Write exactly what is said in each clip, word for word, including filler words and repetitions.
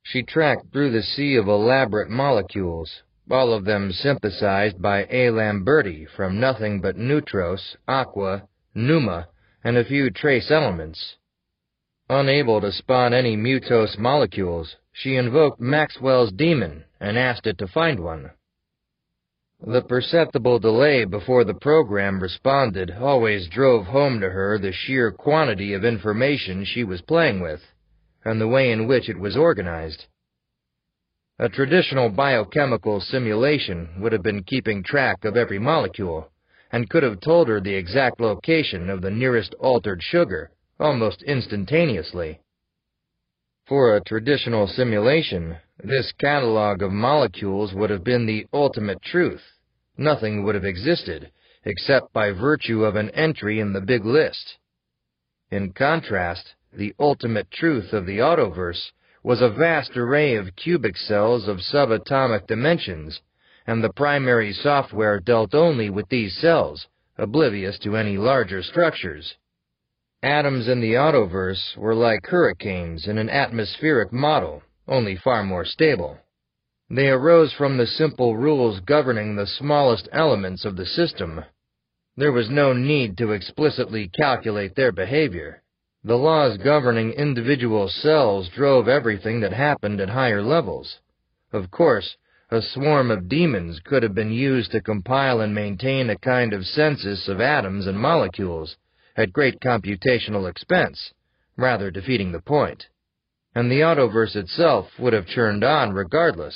She tracked through the sea of elaborate molecules, all of them synthesized by A. Lamberti from nothing but neutros, aqua, pneuma, and a few trace elements. Unable to spot any mutose molecules, she invoked Maxwell's demon and asked it to find one. The perceptible delay before the program responded always drove home to her the sheer quantity of information she was playing with, and the way in which it was organized. A traditional biochemical simulation would have been keeping track of every molecule, and could have told her the exact location of the nearest altered sugar almost instantaneously. For a traditional simulation, this catalog of molecules would have been the ultimate truth. Nothing would have existed, except by virtue of an entry in the big list. In contrast, the ultimate truth of the Autoverse was a vast array of cubic cells of subatomic dimensions, and the primary software dealt only with these cells, oblivious to any larger structures. Atoms in the Autoverse were like hurricanes in an atmospheric model, only far more stable. They arose from the simple rules governing the smallest elements of the system. There was no need to explicitly calculate their behavior. The laws governing individual cells drove everything that happened at higher levels. Of course, a swarm of demons could have been used to compile and maintain a kind of census of atoms and molecules, at great computational expense, rather defeating the point, and the Autoverse itself would have churned on regardless.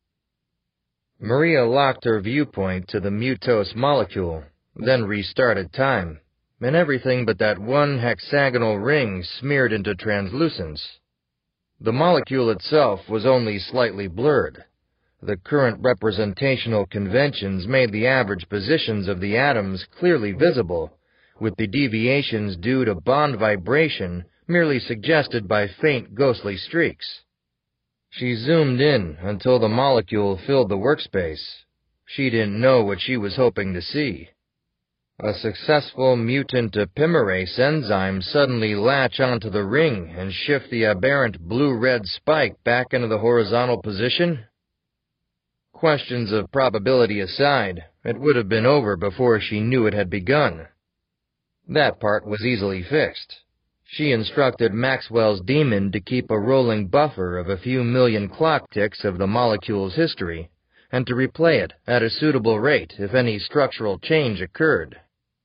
Maria locked her viewpoint to the mutose molecule, then restarted time, and everything but that one hexagonal ring smeared into translucence. The molecule itself was only slightly blurred. The current representational conventions made the average positions of the atoms clearly visible, with the deviations due to bond vibration merely suggested by faint ghostly streaks. She zoomed in until the molecule filled the workspace. She didn't know what she was hoping to see. A successful mutant epimerase enzyme suddenly latch onto the ring and shift the aberrant blue-red spike back into the horizontal position? Questions of probability aside, it would have been over before she knew it had begun. That part was easily fixed. She instructed Maxwell's demon to keep a rolling buffer of a few million clock ticks of the molecule's history, and to replay it at a suitable rate if any structural change occurred.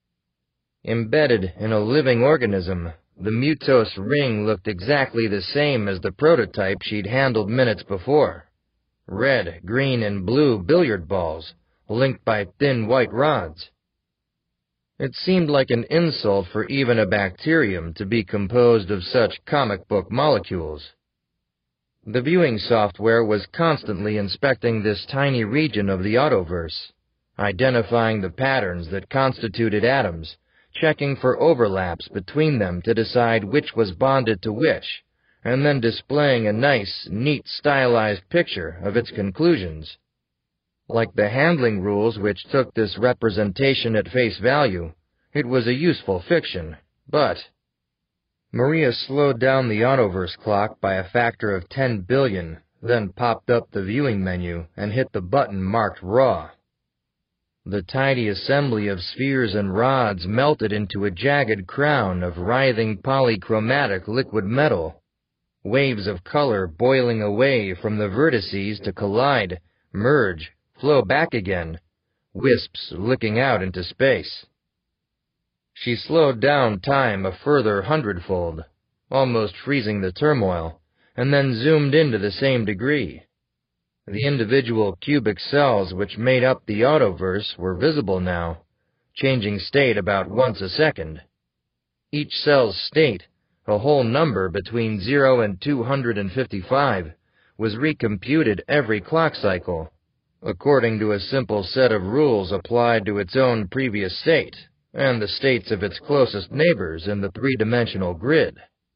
Embedded in a living organism, the mutose ring looked exactly the same as the prototype she'd handled minutes before. Red, green, and blue billiard balls, linked by thin white rods. It seemed like an insult for even a bacterium to be composed of such comic book molecules. The viewing software was constantly inspecting this tiny region of the Autoverse, identifying the patterns that constituted atoms, checking for overlaps between them to decide which was bonded to which, and then displaying a nice, neat, stylized picture of its conclusions. Like the handling rules which took this representation at face value, it was a useful fiction, but... Maria slowed down the Autoverse clock by a factor of ten billion, then popped up the viewing menu and hit the button marked Raw. The tidy assembly of spheres and rods melted into a jagged crown of writhing polychromatic liquid metal, waves of color boiling away from the vertices to collide, merge, flow back again, wisps licking out into space. She slowed down time a further hundredfold, almost freezing the turmoil, and then zoomed in to the same degree. The individual cubic cells which made up the Autoverse were visible now, changing state about once a second. Each cell's state, a whole number between zero and two hundred fifty-five, was recomputed every clock cycle, according to a simple set of rules applied to its own previous state, and the states of its closest neighbors in the three-dimensional grid.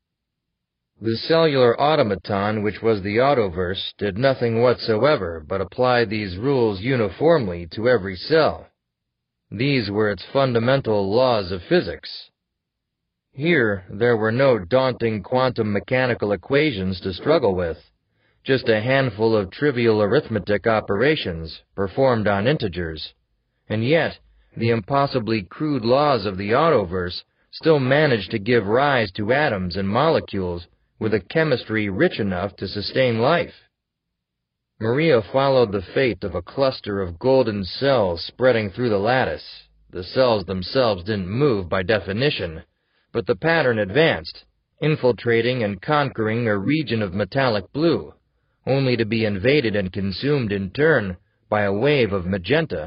The cellular automaton which was the Autoverse did nothing whatsoever but apply these rules uniformly to every cell. These were its fundamental laws of physics. Here there were no daunting quantum mechanical equations to struggle with, just a handful of trivial arithmetic operations performed on integers, and yet the impossibly crude laws of the autoverse still managed to give rise to atoms and molecules with a chemistry rich enough to sustain life. Maria followed the fate of a cluster of golden cells spreading through the lattice. The cells themselves didn't move by definition, but the pattern advanced, infiltrating and conquering a region of metallic blue, only to be invaded and consumed in turn by a wave of magenta.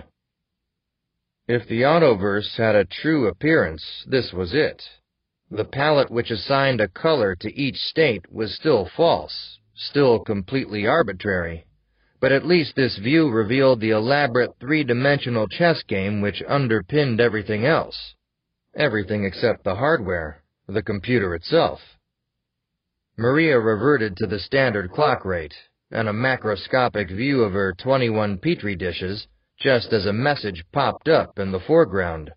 If the autoverse had a true appearance, this was it. The palette which assigned a color to each state was still false, still completely arbitrary, but at least this view revealed the elaborate three-dimensional chess game which underpinned everything else. Everything except the hardware, the computer itself. Maria reverted to the standard clock rate and a macroscopic view of her twenty-one petri dishes, just as a message popped up in the foreground.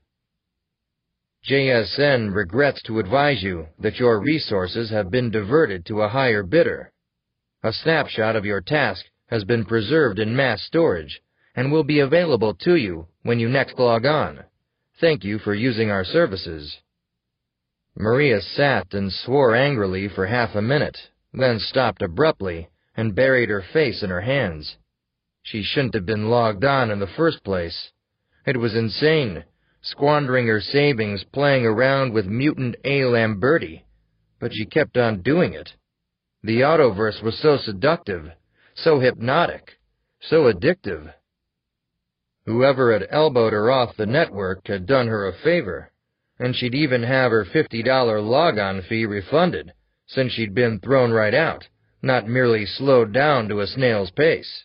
J S N regrets to advise you that your resources have been diverted to a higher bidder. A snapshot of your task has been preserved in mass storage and will be available to you when you next log on. Thank you for using our services. Maria sat and swore angrily for half a minute, then stopped abruptly and buried her face in her hands. She shouldn't have been logged on in the first place. It was insane, squandering her savings playing around with mutant A. Lamberti, but she kept on doing it. The autoverse was so seductive, so hypnotic, so addictive. Whoever had elbowed her off the network had done her a favor, and she'd even have her fifty dollar log-on fee refunded, since she'd been thrown right out, not merely slowed down to a snail's pace.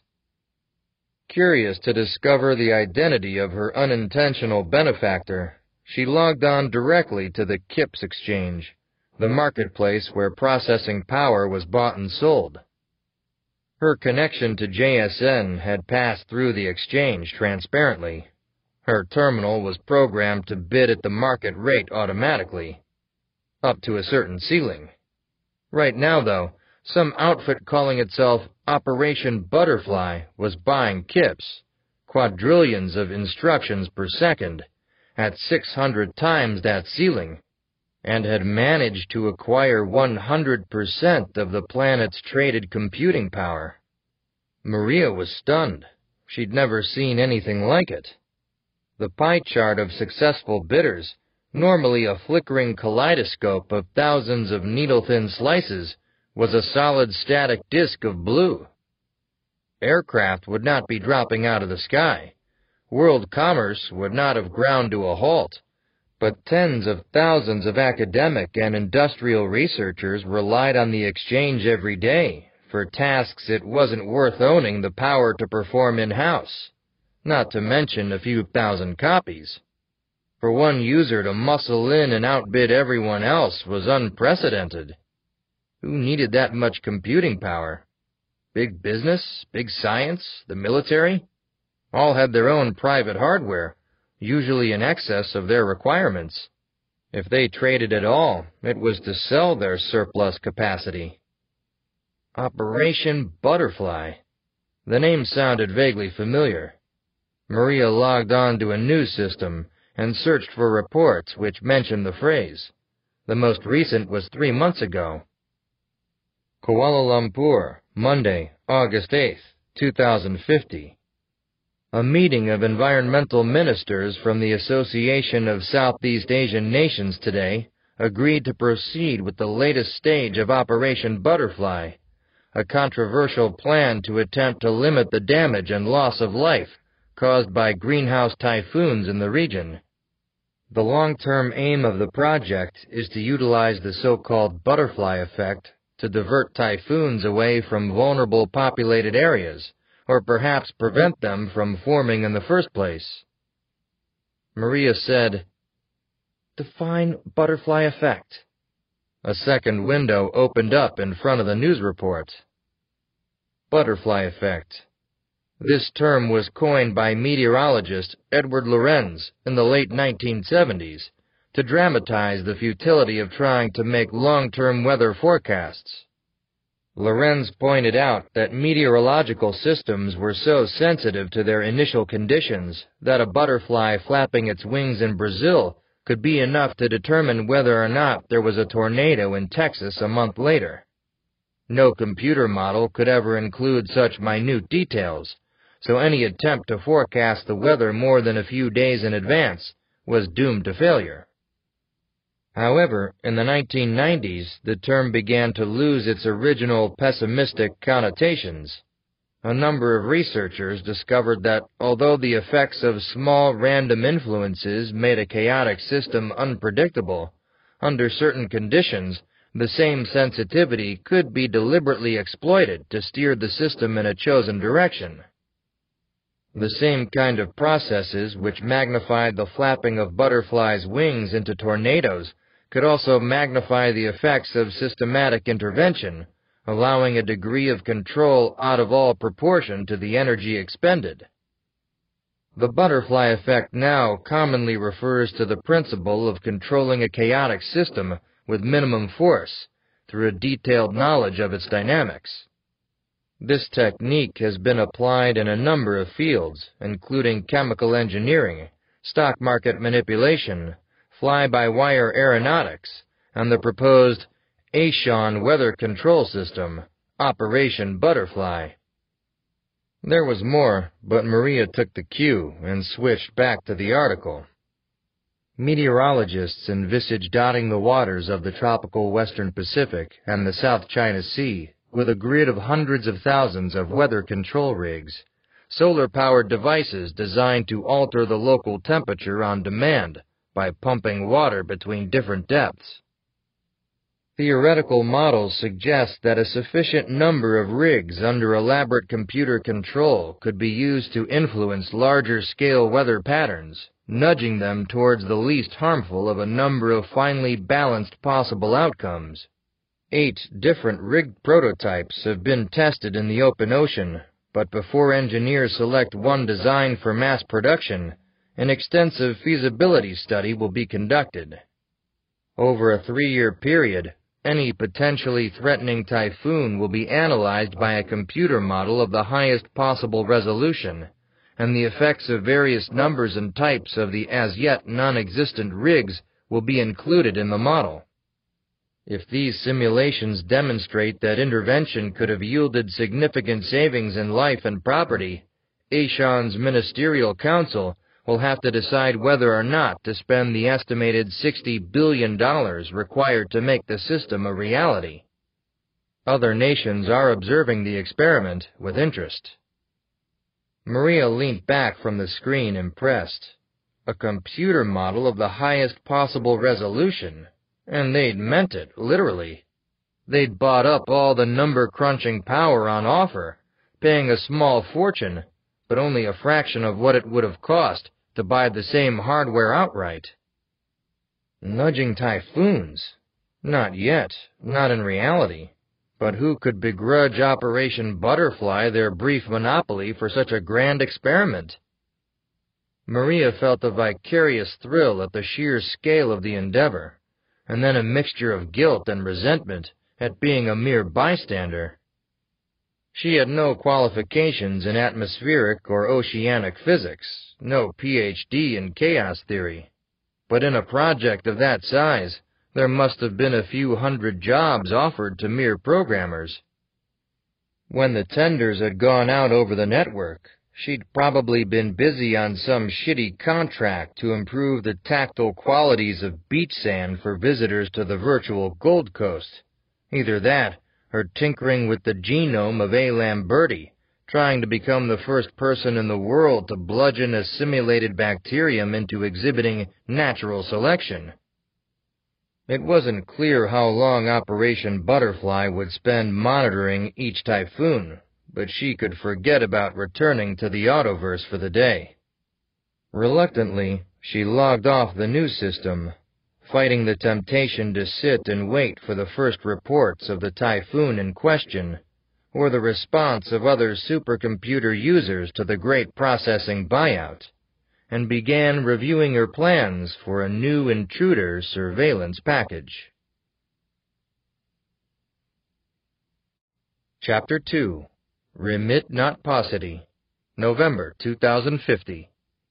Curious to discover the identity of her unintentional benefactor, she logged on directly to the Kips Exchange, the marketplace where processing power was bought and sold. Her connection to J S N had passed through the exchange transparently. Her terminal was programmed to bid at the market rate automatically, up to a certain ceiling. Right now, though, some outfit calling itself Operation Butterfly was buying Kips, quadrillions of instructions per second, at six hundred times that ceiling, and had managed to acquire one hundred percent of the planet's traded computing power. Maria was stunned. She'd never seen anything like it. The pie chart of successful bidders, normally a flickering kaleidoscope of thousands of needle-thin slices, was a solid static disk of blue. Aircraft would not be dropping out of the sky. World commerce would not have ground to a halt, but tens of thousands of academic and industrial researchers relied on the exchange every day for tasks it wasn't worth owning the power to perform in-house, not to mention a few thousand copies. For one user to muscle in and outbid everyone else was unprecedented. Who needed that much computing power? Big business, big science, the military? All had their own private hardware, usually in excess of their requirements. If they traded at all, it was to sell their surplus capacity. Operation Butterfly. The name sounded vaguely familiar. Maria logged on to a news system and searched for reports which mentioned the phrase. The most recent was three months ago. Kuala Lumpur, Monday, August eighth, two thousand fifty. A meeting of environmental ministers from the Association of Southeast Asian Nations today agreed to proceed with the latest stage of Operation Butterfly, a controversial plan to attempt to limit the damage and loss of life caused by greenhouse typhoons in the region. The long-term aim of the project is to utilize the so-called butterfly effect to divert typhoons away from vulnerable populated areas, or perhaps prevent them from forming in the first place. Maria said, "Define butterfly effect." A second window opened up in front of the news report. Butterfly effect. This term was coined by meteorologist Edward Lorenz in the late nineteen seventies to dramatize the futility of trying to make long-term weather forecasts. Lorenz pointed out that meteorological systems were so sensitive to their initial conditions that a butterfly flapping its wings in Brazil could be enough to determine whether or not there was a tornado in Texas a month later. No computer model could ever include such minute details, so any attempt to forecast the weather more than a few days in advance was doomed to failure. However, in the nineteen nineties, the term began to lose its original pessimistic connotations. A number of researchers discovered that although the effects of small random influences made a chaotic system unpredictable, under certain conditions, the same sensitivity could be deliberately exploited to steer the system in a chosen direction. The same kind of processes which magnified the flapping of butterflies' wings into tornadoes could also magnify the effects of systematic intervention, allowing a degree of control out of all proportion to the energy expended. The butterfly effect now commonly refers to the principle of controlling a chaotic system with minimum force through a detailed knowledge of its dynamics. This technique has been applied in a number of fields, including chemical engineering, stock market manipulation, fly-by-wire aeronautics, and the proposed Aeson weather control system, Operation Butterfly. There was more, but Maria took the cue and switched back to the article. Meteorologists envisage dotting the waters of the tropical western Pacific and the South China Sea with a grid of hundreds of thousands of weather control rigs, solar-powered devices designed to alter the local temperature on demand by pumping water between different depths. Theoretical models suggest that a sufficient number of rigs under elaborate computer control could be used to influence larger-scale weather patterns, nudging them towards the least harmful of a number of finely balanced possible outcomes. Eight different rig prototypes have been tested in the open ocean, but before engineers select one design for mass production, an extensive feasibility study will be conducted. Over a three-year period, any potentially threatening typhoon will be analyzed by a computer model of the highest possible resolution, and the effects of various numbers and types of the as-yet non-existent rigs will be included in the model. If these simulations demonstrate that intervention could have yielded significant savings in life and property, Aeson's Ministerial Council will have to decide whether or not to spend the estimated sixty billion dollars required to make the system a reality. Other nations are observing the experiment with interest. Maria leaned back from the screen, impressed. A computer model of the highest possible resolution, and they'd meant it, literally. They'd bought up all the number-crunching power on offer, paying a small fortune, but only a fraction of what it would have cost to buy the same hardware outright. Nudging typhoons? Not yet, not in reality. But who could begrudge Operation Butterfly their brief monopoly for such a grand experiment? Maria felt a vicarious thrill at the sheer scale of the endeavor, and then a mixture of guilt and resentment at being a mere bystander. She had no qualifications in atmospheric or oceanic physics, no P H D in chaos theory. But in a project of that size, there must have been a few hundred jobs offered to mere programmers. When the tenders had gone out over the network, she'd probably been busy on some shitty contract to improve the tactile qualities of beach sand for visitors to the virtual Gold Coast. Either that, or tinkering with the genome of A. lamberti, trying to become the first person in the world to bludgeon a simulated bacterium into exhibiting natural selection. It wasn't clear how long Operation Butterfly would spend monitoring each typhoon, but she could forget about returning to the Autoverse for the day. Reluctantly, she logged off the news system, fighting the temptation to sit and wait for the first reports of the typhoon in question, or the response of other supercomputer users to the Great Processing buyout, and began reviewing her plans for a new intruder surveillance package. Chapter two. Remit Not Paucity, November two thousand fifty.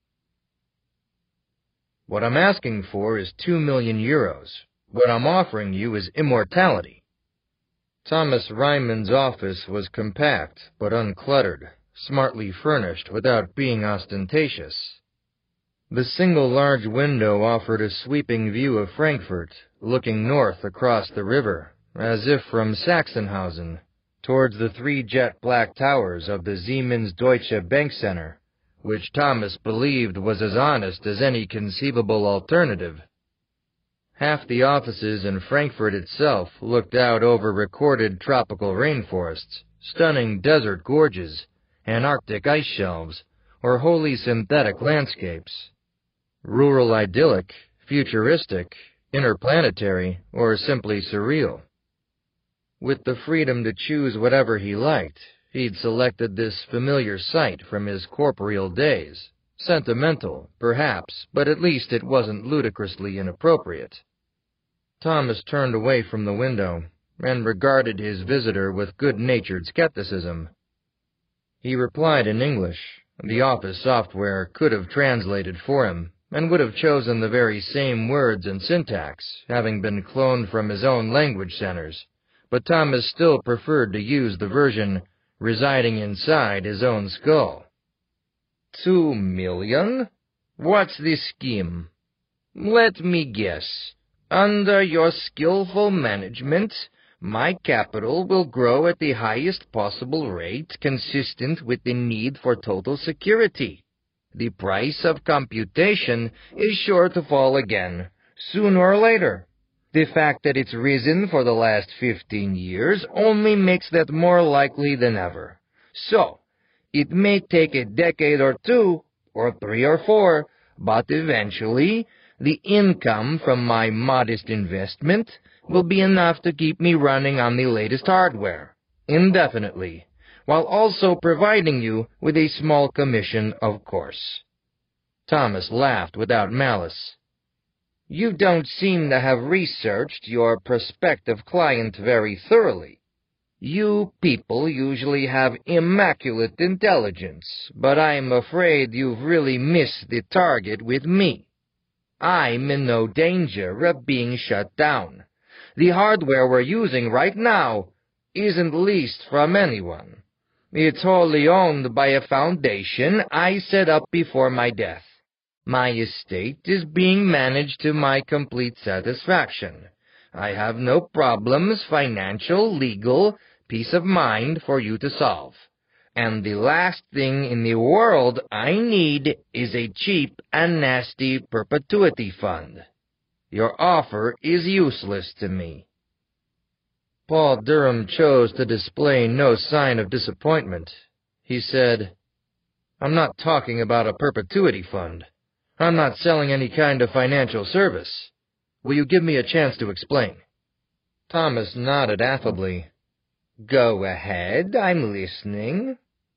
What I'm asking for is two million euros. What I'm offering you is immortality. Thomas Ryman's office was compact, but uncluttered, smartly furnished without being ostentatious. The single large window offered a sweeping view of Frankfurt, looking north across the river, as if from Sachsenhausen, towards the three jet black towers of the Siemens Deutsche Bank Center, which Thomas believed was as honest as any conceivable alternative. Half the offices in Frankfurt itself looked out over recorded tropical rainforests, stunning desert gorges, Antarctic ice shelves, or wholly synthetic landscapes. Rural idyllic, futuristic, interplanetary, or simply surreal. With the freedom to choose whatever he liked, he'd selected this familiar sight from his corporeal days. Sentimental, perhaps, but at least it wasn't ludicrously inappropriate. Thomas turned away from the window and regarded his visitor with good-natured skepticism. He replied in English. The office software could have translated for him, and would have chosen the very same words and syntax, having been cloned from his own language centers, but Thomas still preferred to use the version residing inside his own skull. Two million? What's the scheme? Let me guess. Under your skillful management, my capital will grow at the highest possible rate consistent with the need for total security. The price of computation is sure to fall again, sooner or later. The fact that it's risen for the last fifteen years only makes that more likely than ever. So, it may take a decade or two, or three or four, but eventually, the income from my modest investment will be enough to keep me running on the latest hardware, indefinitely, while also providing you with a small commission, of course. Thomas laughed without malice. You don't seem to have researched your prospective client very thoroughly. You people usually have immaculate intelligence, but I'm afraid you've really missed the target with me. I'm in no danger of being shut down. The hardware we're using right now isn't leased from anyone. It's wholly owned by a foundation I set up before my death. My estate is being managed to my complete satisfaction. I have no problems, financial, legal, peace of mind for you to solve. And the last thing in the world I need is a cheap and nasty perpetuity fund. Your offer is useless to me. Paul Durham chose to display no sign of disappointment. He said, I'm not talking about a perpetuity fund. I'm not selling any kind of financial service. Will you give me a chance to explain? Thomas nodded affably. Go ahead, I'm listening.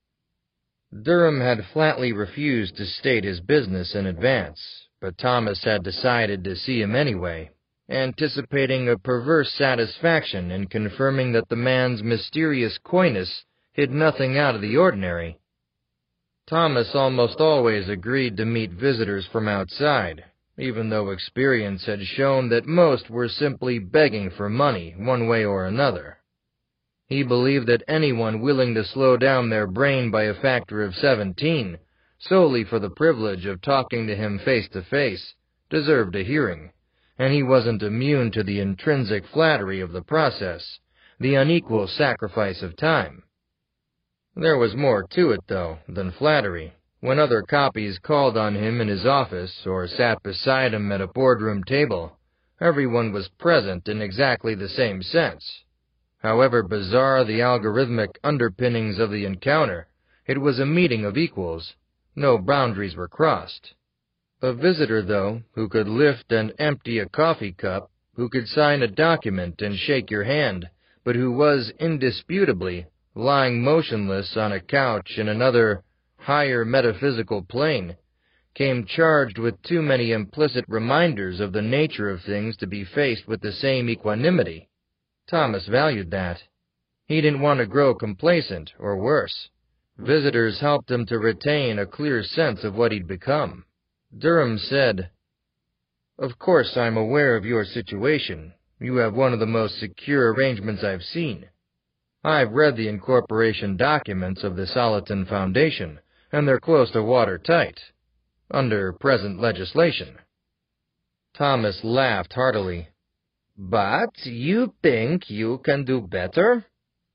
Durham had flatly refused to state his business in advance, but Thomas had decided to see him anyway, anticipating a perverse satisfaction in confirming that the man's mysterious coyness hid nothing out of the ordinary. Thomas almost always agreed to meet visitors from outside, even though experience had shown that most were simply begging for money one way or another. He believed that anyone willing to slow down their brain by a factor of seventeen, solely for the privilege of talking to him face to face, deserved a hearing, and he wasn't immune to the intrinsic flattery of the process, the unequal sacrifice of time. There was more to it, though, than flattery. When other copies called on him in his office or sat beside him at a boardroom table, everyone was present in exactly the same sense. However bizarre the algorithmic underpinnings of the encounter, it was a meeting of equals. No boundaries were crossed. A visitor, though, who could lift and empty a coffee cup, who could sign a document and shake your hand, but who was indisputably lying motionless on a couch in another, higher metaphysical plane, came charged with too many implicit reminders of the nature of things to be faced with the same equanimity. Thomas valued that. He didn't want to grow complacent, or worse. Visitors helped him to retain a clear sense of what he'd become. Durham said, "Of course I'm aware of your situation. You have one of the most secure arrangements I've seen. I've read the incorporation documents of the Soliton Foundation, and they're close to watertight, under present legislation." Thomas laughed heartily. "But you think you can do better?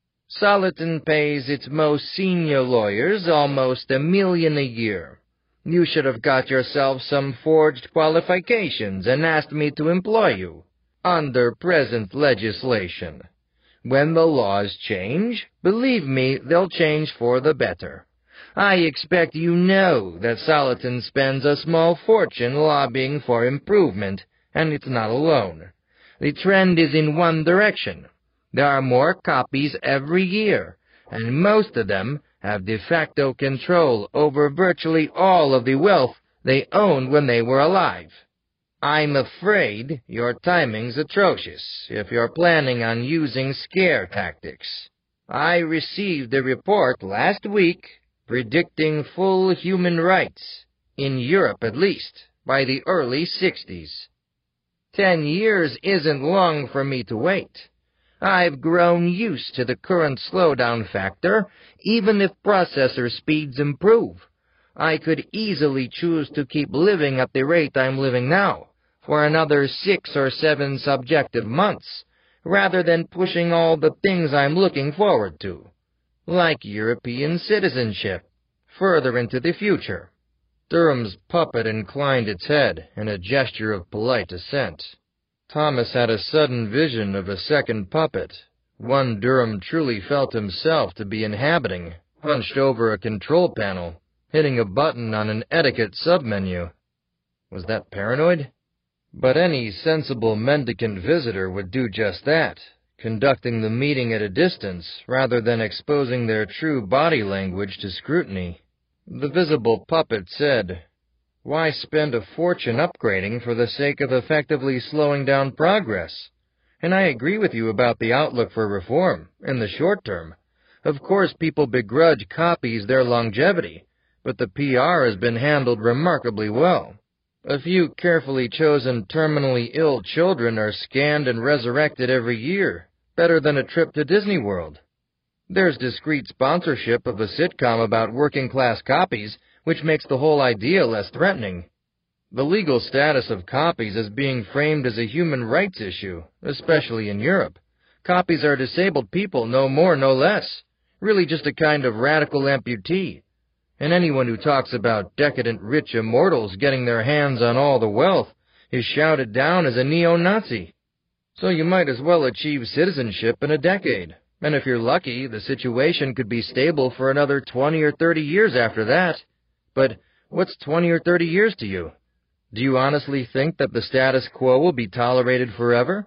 Soliton pays its most senior lawyers almost a million a year. You should have got yourself some forged qualifications and asked me to employ you, under present legislation. When the laws change, believe me, they'll change for the better. I expect you know that Soliton spends a small fortune lobbying for improvement, and it's not alone. The trend is in one direction. There are more copies every year, and most of them have de facto control over virtually all of the wealth they owned when they were alive. I'm afraid your timing's atrocious if you're planning on using scare tactics. I received a report last week predicting full human rights, in Europe at least, by the early sixties. Ten years isn't long for me to wait. I've grown used to the current slowdown factor, even if processor speeds improve. I could easily choose to keep living at the rate I'm living now, for another six or seven subjective months, rather than pushing all the things I'm looking forward to, like European citizenship, further into the future." Durham's puppet inclined its head in a gesture of polite assent. Thomas had a sudden vision of a second puppet, one Durham truly felt himself to be inhabiting, hunched over a control panel, hitting a button on an etiquette submenu. Was that paranoid? But any sensible mendicant visitor would do just that, conducting the meeting at a distance rather than exposing their true body language to scrutiny. The visible puppet said, "Why spend a fortune upgrading for the sake of effectively slowing down progress? And I agree with you about the outlook for reform, in the short term. Of course people begrudge copies their longevity, but the P R has been handled remarkably well. A few carefully chosen terminally ill children are scanned and resurrected every year, better than a trip to Disney World. There's discreet sponsorship of a sitcom about working-class copies, which makes the whole idea less threatening. The legal status of copies is being framed as a human rights issue, especially in Europe. Copies are disabled people, no more, no less. Really just a kind of radical amputee. And anyone who talks about decadent rich immortals getting their hands on all the wealth is shouted down as a neo-Nazi. So you might as well achieve citizenship in a decade. And if you're lucky, the situation could be stable for another twenty or thirty years after that. But what's twenty or thirty years to you? Do you honestly think that the status quo will be tolerated forever?"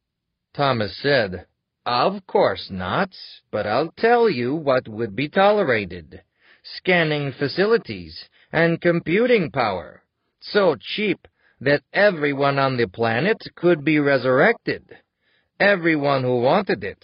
Thomas said, "Of course not, but I'll tell you what would be tolerated. Scanning facilities and computing power, so cheap that everyone on the planet could be resurrected. Everyone who wanted it.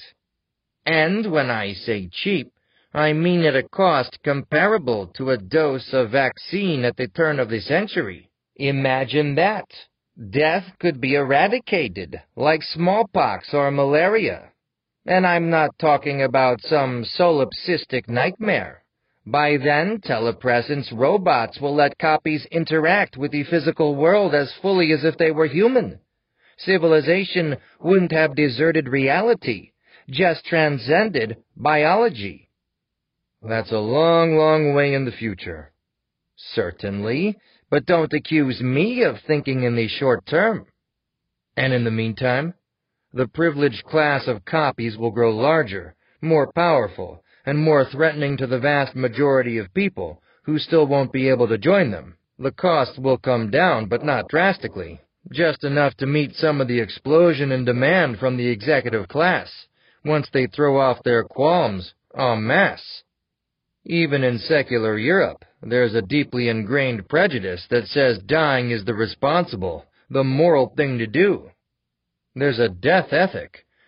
And when I say cheap, I mean at a cost comparable to a dose of vaccine at the turn of the century. Imagine that. Death could be eradicated, like smallpox or malaria. And I'm not talking about some solipsistic nightmare. By then, telepresence robots will let copies interact with the physical world as fully as if they were human. Civilization wouldn't have deserted reality, just transcended biology." "That's a long, long way in the future." "Certainly, but don't accuse me of thinking in the short term." "And in the meantime, the privileged class of copies will grow larger, more powerful, and more threatening to the vast majority of people who still won't be able to join them. The cost will come down, but not drastically, just enough to meet some of the explosion in demand from the executive class, once they throw off their qualms en masse. Even in secular Europe, there's a deeply ingrained prejudice that says dying is the responsible, the moral thing to do. There's a death ethic,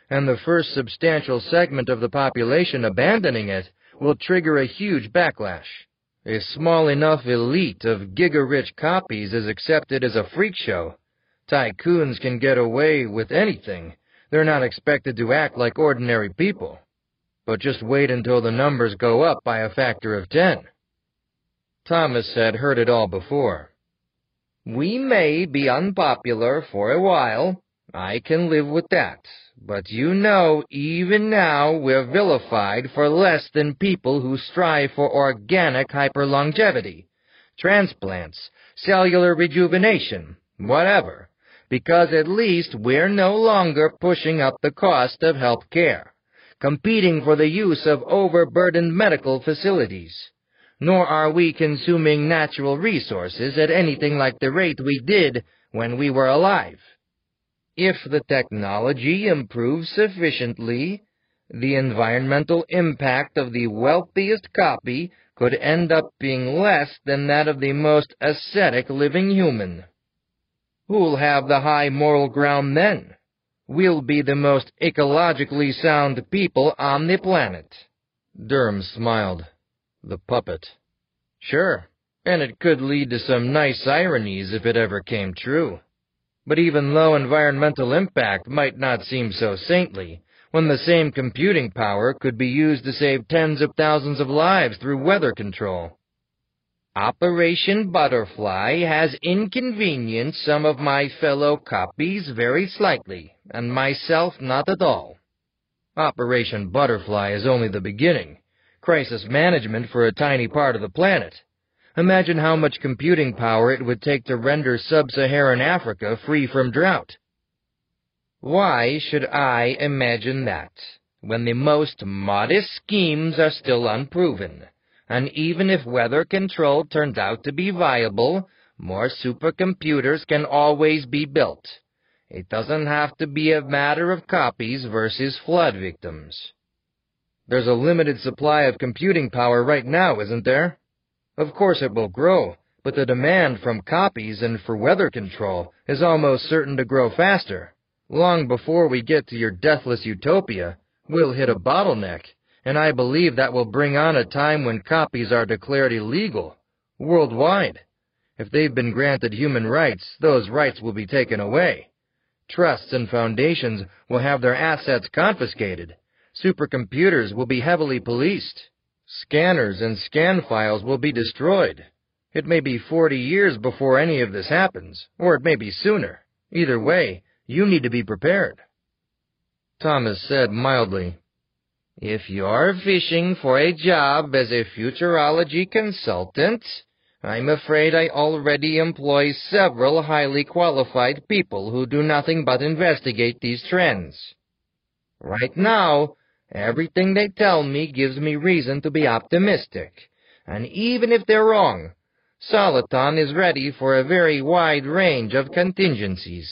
and the first substantial segment of the population abandoning it will trigger a huge backlash. A small enough elite of giga-rich copies is accepted as a freak show. Tycoons can get away with anything. They're not expected to act like ordinary people. But just wait until the numbers go up by a factor of ten. Thomas had heard it all before. We may be unpopular for a while. I can live with that. But you know, even now we're vilified for less than people who strive for organic hyperlongevity, transplants, cellular rejuvenation, whatever, because at least we're no longer pushing up the cost of health care, competing for the use of overburdened medical facilities. Nor are we consuming natural resources at anything like the rate we did when we were alive. If the technology improves sufficiently, the environmental impact of the wealthiest copy could end up being less than that of the most ascetic living human. Who'll have the high moral ground then? We'll be the most ecologically sound people on the planet. Durham smiled. The puppet. Sure, and it could lead to some nice ironies if it ever came true. But even low environmental impact might not seem so saintly, when the same computing power could be used to save tens of thousands of lives through weather control. Operation Butterfly has inconvenienced some of my fellow copies very slightly, and myself not at all. Operation Butterfly is only the beginning. Crisis management for a tiny part of the planet. Imagine how much computing power it would take to render sub-Saharan Africa free from drought. Why should I imagine that, when the most modest schemes are still unproven, and even if weather control turns out to be viable, more supercomputers can always be built. It doesn't have to be a matter of copies versus flood victims. There's a limited supply of computing power right now, isn't there? Of course it will grow, but the demand from copies and for weather control is almost certain to grow faster. Long before we get to your deathless utopia, we'll hit a bottleneck, and I believe that will bring on a time when copies are declared illegal, worldwide. If they've been granted human rights, those rights will be taken away. Trusts and foundations will have their assets confiscated. Supercomputers will be heavily policed. Scanners and scan files will be destroyed. It may be forty years before any of this happens, or it may be sooner. Either way, you need to be prepared. Thomas said mildly, If you're fishing for a job as a futurology consultant, I'm afraid I already employ several highly qualified people who do nothing but investigate these trends. Right now, everything they tell me gives me reason to be optimistic, and even if they're wrong, Soliton is ready for a very wide range of contingencies.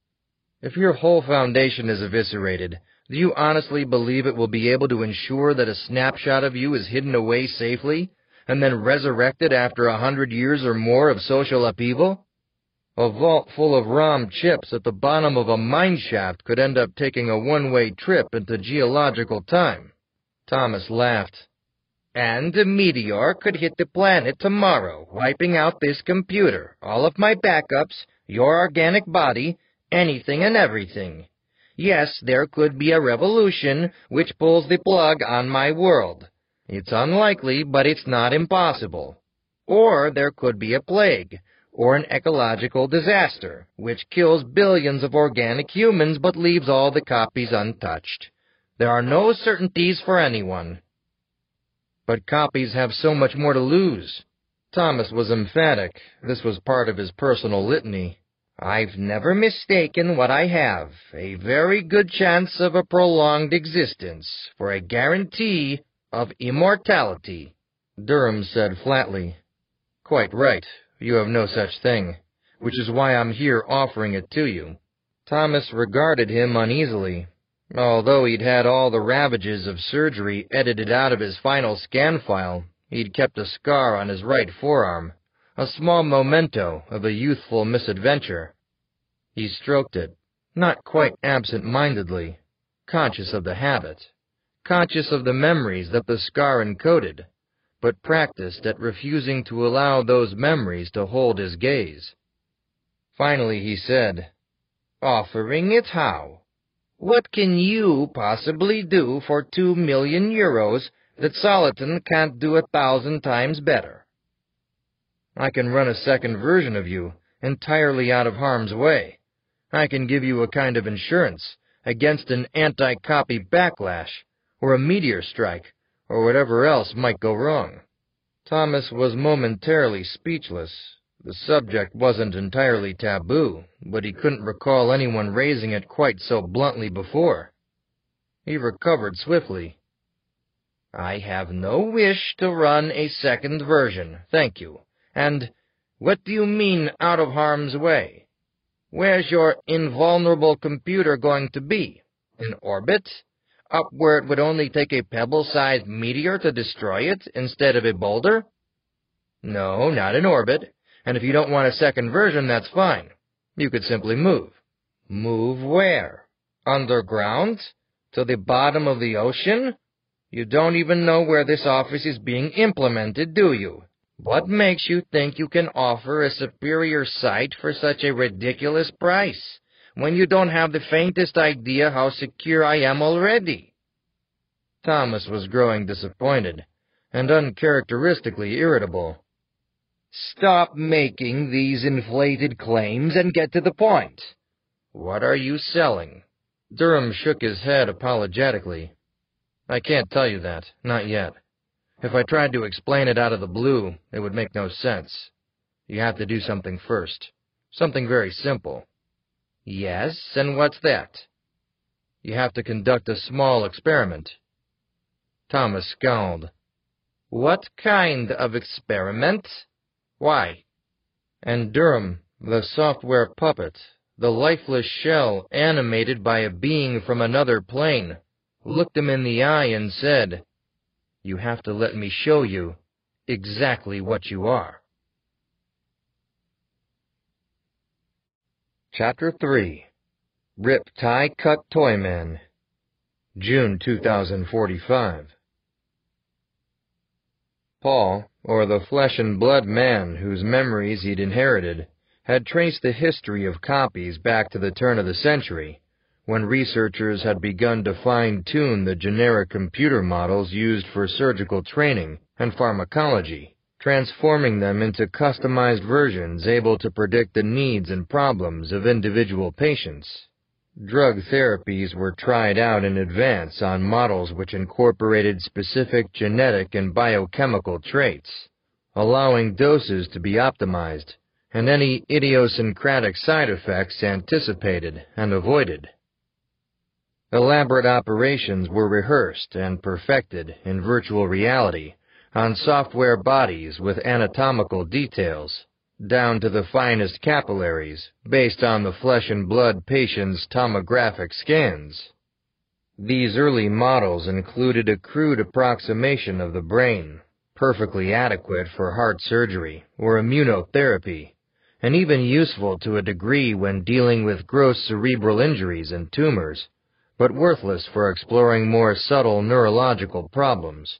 If your whole foundation is eviscerated, do you honestly believe it will be able to ensure that a snapshot of you is hidden away safely, and then resurrected after a hundred years or more of social upheaval? A vault full of ROM chips at the bottom of a mine shaft could end up taking a one-way trip into geological time. Thomas laughed. And a meteor could hit the planet tomorrow, wiping out this computer, all of my backups, your organic body, anything and everything. Yes, there could be a revolution which pulls the plug on my world. It's unlikely, but it's not impossible. Or there could be a plague, or an ecological disaster, which kills billions of organic humans but leaves all the copies untouched. There are no certainties for anyone. But copies have so much more to lose. Thomas was emphatic. This was part of his personal litany. I've never mistaken what I have, a very good chance of a prolonged existence, for a guarantee of immortality. Durham said flatly, Quite right. You have no such thing, which is why I'm here offering it to you. Thomas regarded him uneasily. Although he'd had all the ravages of surgery edited out of his final scan file, he'd kept a scar on his right forearm, a small memento of a youthful misadventure. He stroked it, not quite absent-mindedly. conscious of the habit, conscious of the memories that the scar encoded, but practiced at refusing to allow those memories to hold his gaze. Finally he said, "Offering it how? What can you possibly do for two million euros that Soliton can't do a thousand times better?" "I can run a second version of you, entirely out of harm's way. I can give you a kind of insurance against an anti-copy backlash, or a meteor strike, or whatever else might go wrong." Thomas was momentarily speechless. The subject wasn't entirely taboo, but he couldn't recall anyone raising it quite so bluntly before. He recovered swiftly. "I have no wish to run a second version, thank you. And what do you mean, out of harm's way? Where's your invulnerable computer going to be? In orbit? Up where it would only take a pebble-sized meteor to destroy it instead of a boulder?" "No, not in orbit. And if you don't want a second version, that's fine. You could simply move." "Move where? Underground? To the bottom of the ocean? You don't even know where this office is being implemented, do you? What makes you think you can offer a superior site for such a ridiculous price, when you don't have the faintest idea how secure I am already?" Thomas was growing disappointed, and uncharacteristically irritable. "Stop making these inflated claims and get to the point. What are you selling?" Durham shook his head apologetically. "I can't tell you that, not yet. If I tried to explain it out of the blue, it would make no sense. You have to do something first. Something very simple." "Yes, and what's that?" "You have to conduct a small experiment." Thomas scowled. "What kind of experiment? Why?" And Durham, the software puppet, the lifeless shell animated by a being from another plane, looked him in the eye and said, "You have to let me show you exactly what you are." Chapter three. Rip Tie Cut Toyman, June two thousand forty-five. Paul, or the flesh-and-blood man whose memories he'd inherited, had traced the history of copies back to the turn of the century, when researchers had begun to fine-tune the generic computer models used for surgical training and pharmacology, transforming them into customized versions able to predict the needs and problems of individual patients. Drug therapies were tried out in advance on models which incorporated specific genetic and biochemical traits, allowing doses to be optimized, and any idiosyncratic side effects anticipated and avoided. Elaborate operations were rehearsed and perfected in virtual reality on software bodies with anatomical details, down to the finest capillaries, based on the flesh-and-blood patient's tomographic scans. These early models included a crude approximation of the brain, perfectly adequate for heart surgery or immunotherapy, and even useful to a degree when dealing with gross cerebral injuries and tumors, but worthless for exploring more subtle neurological problems.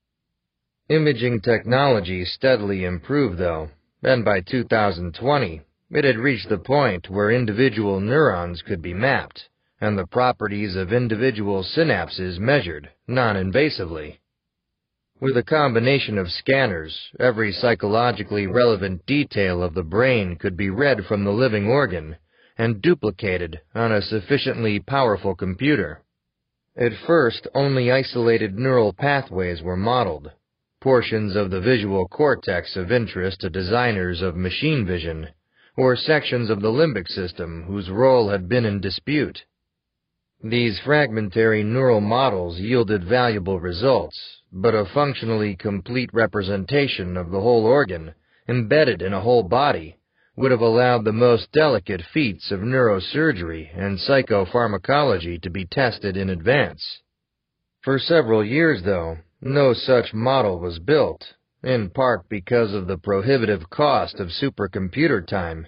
Imaging technology steadily improved, though, and by two thousand twenty, it had reached the point where individual neurons could be mapped, and the properties of individual synapses measured non-invasively. With a combination of scanners, every psychologically relevant detail of the brain could be read from the living organ and duplicated on a sufficiently powerful computer. At first, only isolated neural pathways were modeled, portions of the visual cortex of interest to designers of machine vision, or sections of the limbic system whose role had been in dispute. These fragmentary neural models yielded valuable results, but a functionally complete representation of the whole organ, embedded in a whole body, would have allowed the most delicate feats of neurosurgery and psychopharmacology to be tested in advance. For several years, though, no such model was built, in part because of the prohibitive cost of supercomputer time,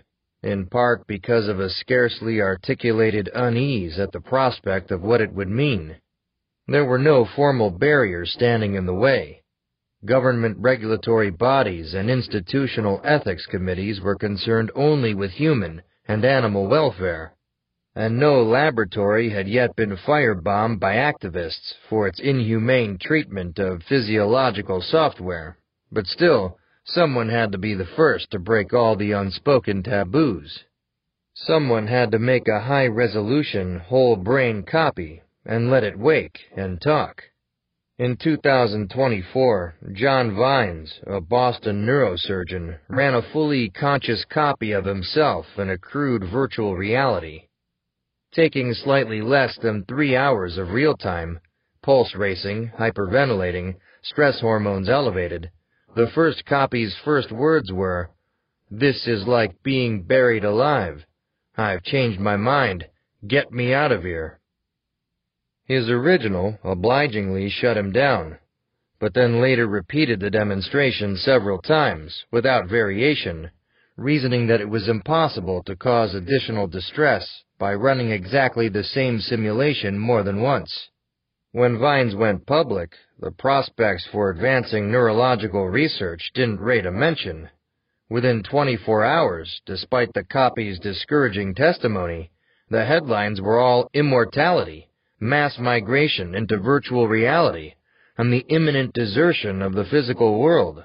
in part because of a scarcely articulated unease at the prospect of what it would mean. There were no formal barriers standing in the way. Government regulatory bodies and institutional ethics committees were concerned only with human and animal welfare, and no laboratory had yet been firebombed by activists for its inhumane treatment of physiological software. But still, someone had to be the first to break all the unspoken taboos. Someone had to make a high-resolution, whole-brain copy and let it wake and talk. In two thousand twenty-four, John Vines, a Boston neurosurgeon, ran a fully conscious copy of himself in a crude virtual reality. Taking slightly less than three hours of real time, pulse racing, hyperventilating, stress hormones elevated, the first copy's first words were, "This is like being buried alive. I've changed my mind. Get me out of here." His original obligingly shut him down, but then later repeated the demonstration several times, without variation, reasoning that it was impossible to cause additional distress by running exactly the same simulation more than once. When Vines went public, the prospects for advancing neurological research didn't rate a mention. Within twenty-four hours, despite the copy's discouraging testimony, the headlines were all immortality, mass migration into virtual reality, and the imminent desertion of the physical world.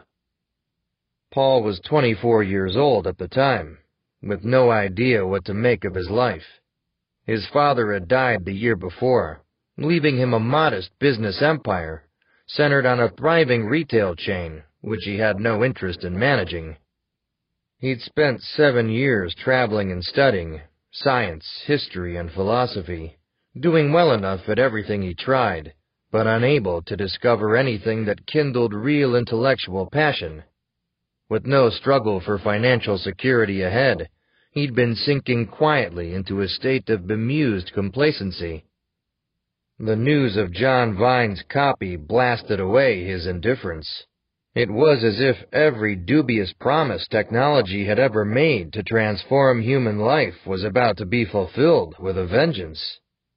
Paul was twenty-four years old at the time, with no idea what to make of his life. His father had died the year before, leaving him a modest business empire, centered on a thriving retail chain, which he had no interest in managing. He'd spent seven years traveling and studying science, history, and philosophy, doing well enough at everything he tried, but unable to discover anything that kindled real intellectual passion. With no struggle for financial security ahead, he'd been sinking quietly into a state of bemused complacency. The news of John Vines' copy blasted away his indifference. It was as if every dubious promise technology had ever made to transform human life was about to be fulfilled with a vengeance.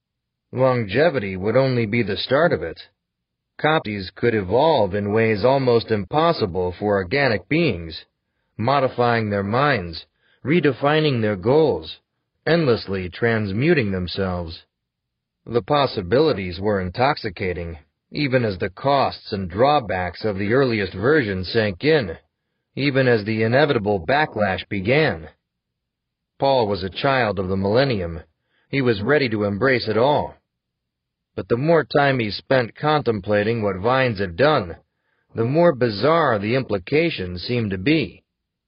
Longevity would only be the start of it. Copies could evolve in ways almost impossible for organic beings, modifying their minds, redefining their goals, endlessly transmuting themselves. The possibilities were intoxicating, even as the costs and drawbacks of the earliest version sank in, even as the inevitable backlash began. Paul was a child of the millennium. He was ready to embrace it all. But the more time he spent contemplating what Vines had done, the more bizarre the implications seemed to be.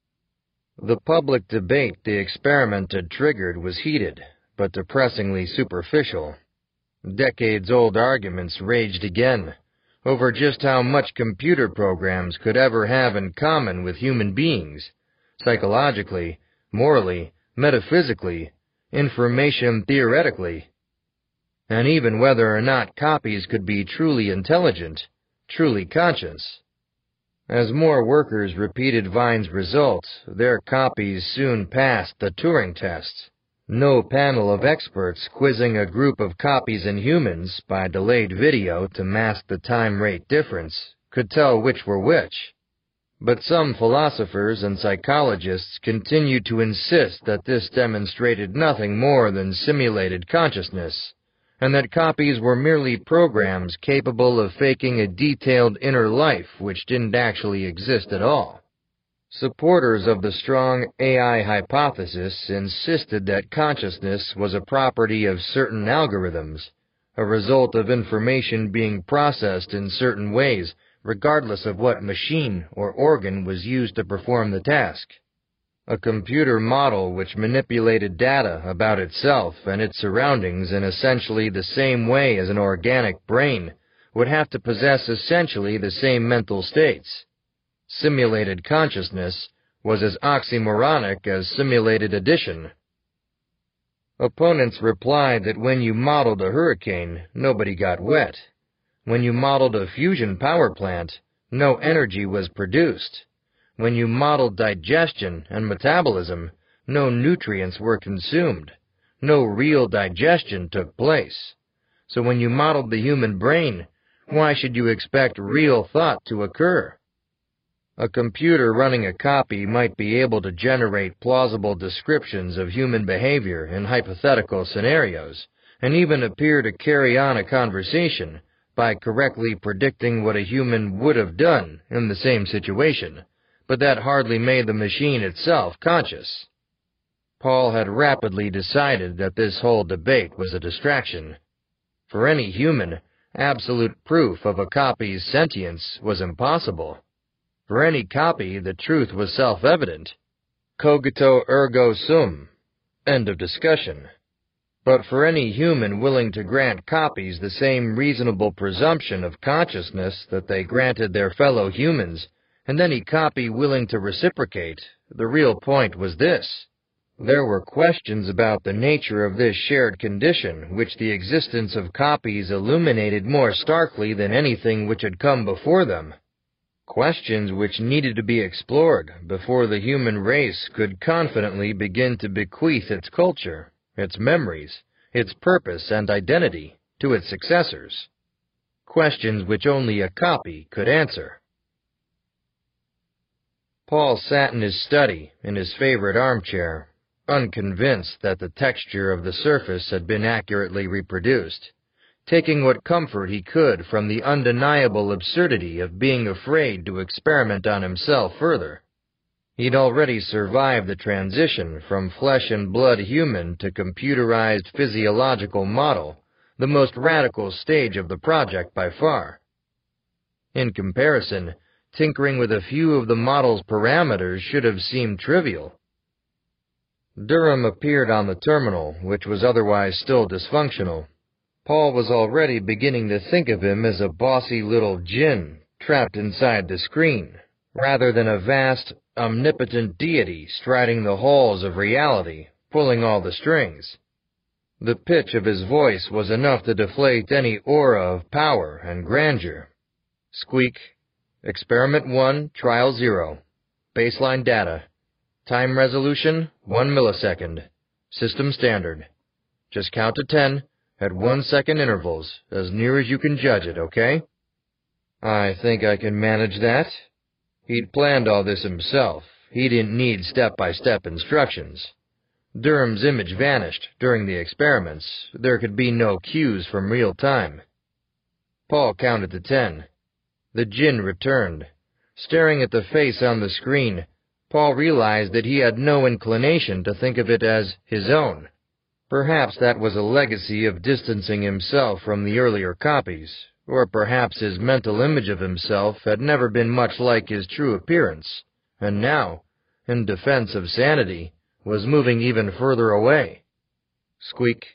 The public debate the experiment had triggered was heated, but depressingly superficial. Decades-old arguments raged again over just how much computer programs could ever have in common with human beings, psychologically, morally, metaphysically, information theoretically, and even whether or not copies could be truly intelligent, truly conscious. As more workers repeated Vines' results, their copies soon passed the Turing test. No panel of experts quizzing a group of copies in humans by delayed video to mask the time-rate difference could tell which were which. But some philosophers and psychologists continued to insist that this demonstrated nothing more than simulated consciousness, and that copies were merely programs capable of faking a detailed inner life which didn't actually exist at all. Supporters of the strong A I hypothesis insisted that consciousness was a property of certain algorithms, a result of information being processed in certain ways, regardless of what machine or organ was used to perform the task. A computer model which manipulated data about itself and its surroundings in essentially the same way as an organic brain would have to possess essentially the same mental states. Simulated consciousness was as oxymoronic as simulated addition. Opponents replied that when you modeled a hurricane, nobody got wet. When you modeled a fusion power plant, no energy was produced. When you modeled digestion and metabolism, No nutrients were consumed. No real digestion took place. So when you modeled the human brain, why should you expect real thought to occur? A computer running a copy might be able to generate plausible descriptions of human behavior in hypothetical scenarios, and even appear to carry on a conversation by correctly predicting what a human would have done in the same situation, but that hardly made the machine itself conscious. Paul had rapidly decided that this whole debate was a distraction. For any human, absolute proof of a copy's sentience was impossible. For any copy, the truth was self-evident. Cogito ergo sum. End of discussion. But for any human willing to grant copies the same reasonable presumption of consciousness that they granted their fellow humans, and any copy willing to reciprocate, the real point was this. There were questions about the nature of this shared condition which the existence of copies illuminated more starkly than anything which had come before them. Questions which needed to be explored before the human race could confidently begin to bequeath its culture, its memories, its purpose and identity to its successors. Questions which only a copy could answer. Paul sat in his study, in his favorite armchair, unconvinced that the texture of the surface had been accurately reproduced, taking what comfort he could from the undeniable absurdity of being afraid to experiment on himself further. He'd already survived the transition from flesh and blood human to computerized physiological model, the most radical stage of the project by far. In comparison, tinkering with a few of the model's parameters should have seemed trivial. Durham appeared on the terminal, which was otherwise still dysfunctional. Paul was already beginning to think of him as a bossy little djinn trapped inside the screen, rather than a vast, omnipotent deity striding the halls of reality, pulling all the strings. The pitch of his voice was enough to deflate any aura of power and grandeur. Squeak. Experiment one, trial zero. Baseline data. Time resolution, one millisecond. System standard. Just count to ten. At one-second intervals, as near as you can judge it, okay? I think I can manage that. He'd planned all this himself. He didn't need step-by-step instructions. Durham's image vanished during the experiments. There could be no cues from real time. Paul counted to ten. The djinn returned. Staring at the face on the screen, Paul realized that he had no inclination to think of it as his own. Perhaps that was a legacy of distancing himself from the earlier copies, or perhaps his mental image of himself had never been much like his true appearance, and now, in defense of sanity, was moving even further away. Squeak.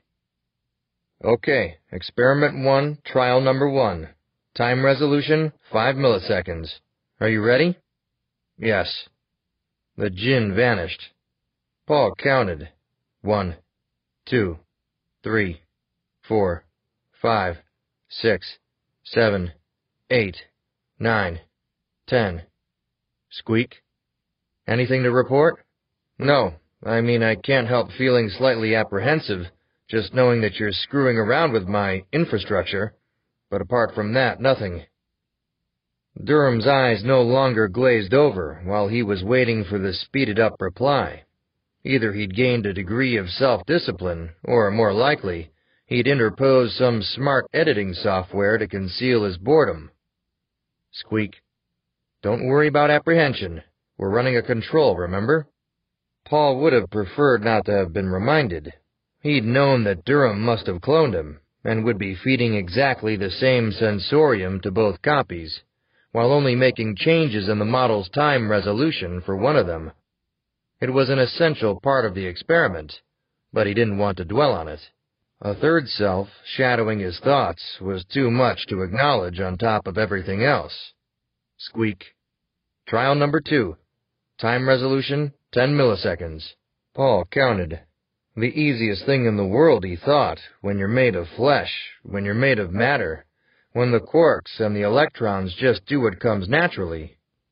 Okay, experiment one, trial number one. Time resolution, five milliseconds. Are you ready? Yes. The djinn vanished. Paul counted. One. Two, three, four, five, six, seven, eight, nine, ten. Squeak. Anything to report? No, I mean I can't help feeling slightly apprehensive, just knowing that you're screwing around with my infrastructure, but apart from that, nothing. Durham's eyes no longer glazed over while he was waiting for the speeded-up reply. Either he'd gained a degree of self-discipline, or, more likely, he'd interposed some smart editing software to conceal his boredom. Squeak. Don't worry about apprehension. We're running a control, remember? Paul would have preferred not to have been reminded. He'd known that Durham must have cloned him, and would be feeding exactly the same sensorium to both copies, while only making changes in the model's time resolution for one of them. It was an essential part of the experiment, but he didn't want to dwell on it. A third self, shadowing his thoughts, was too much to acknowledge on top of everything else. Squeak. Trial number two. Time resolution, ten milliseconds. Paul counted. The easiest thing in the world, he thought, when you're made of flesh, when you're made of matter, when the quarks and the electrons just do what comes naturally.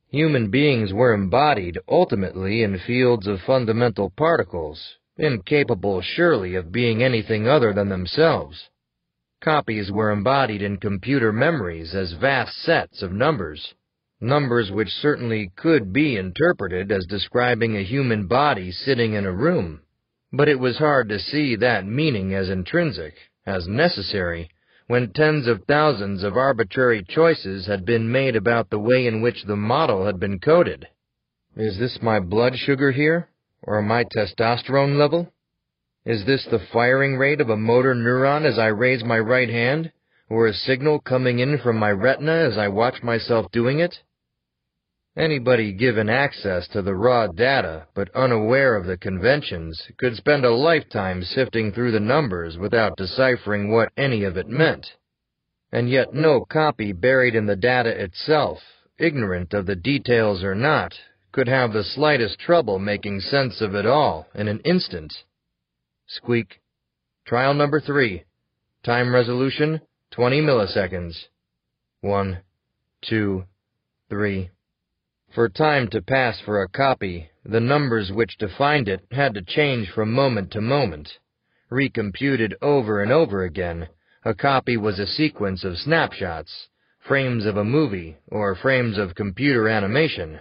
Human beings were embodied ultimately in fields of fundamental particles, incapable surely of being anything other than themselves. Copies were embodied in computer memories as vast sets of numbers, numbers which certainly could be interpreted as describing a human body sitting in a room, but it was hard to see that meaning as intrinsic, as necessary, when tens of thousands of arbitrary choices had been made about the way in which the model had been coded. Is this my blood sugar here, or my testosterone level? Is this the firing rate of a motor neuron as I raise my right hand, or a signal coming in from my retina as I watch myself doing it? Anybody given access to the raw data but unaware of the conventions could spend a lifetime sifting through the numbers without deciphering what any of it meant. And yet no copy buried in the data itself, ignorant of the details or not, could have the slightest trouble making sense of it all in an instant. Squeak. Trial number three. Time resolution, twenty milliseconds. One, two, three. For time to pass for a copy, the numbers which defined it had to change from moment to moment. Recomputed over and over again, a copy was a sequence of snapshots, frames of a movie, or frames of computer animation.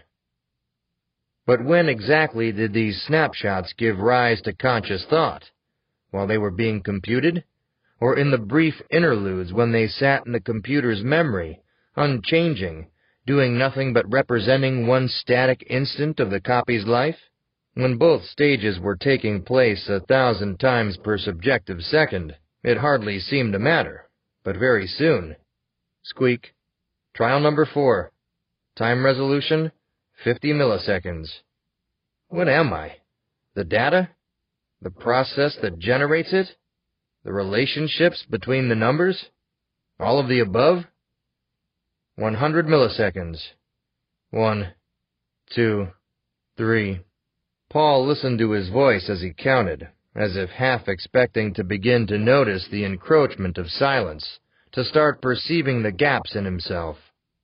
But when exactly did these snapshots give rise to conscious thought? While they were being computed? Or in the brief interludes when they sat in the computer's memory, unchanging, doing nothing but representing one static instant of the copy's life? When both stages were taking place a thousand times per subjective second, it hardly seemed to matter. But very soon. Squeak. Trial number four. Time resolution, fifty milliseconds. What am I? The data? The process that generates it? The relationships between the numbers? All of the above? One hundred milliseconds. One, two, three. Paul listened to his voice as he counted, as if half expecting to begin to notice the encroachment of silence, to start perceiving the gaps in himself.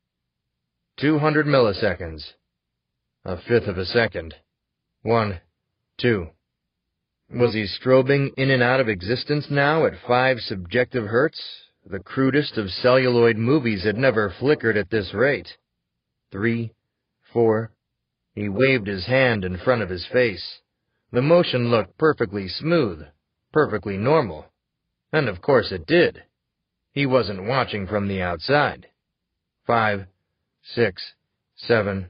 Two hundred milliseconds. A fifth of a second. One, two. Was he strobing in and out of existence now at five subjective hertz? The crudest of celluloid movies had never flickered at this rate. Three, four. He waved his hand in front of his face. The motion looked perfectly smooth, perfectly normal. And of course it did. He wasn't watching from the outside. Five, six, seven.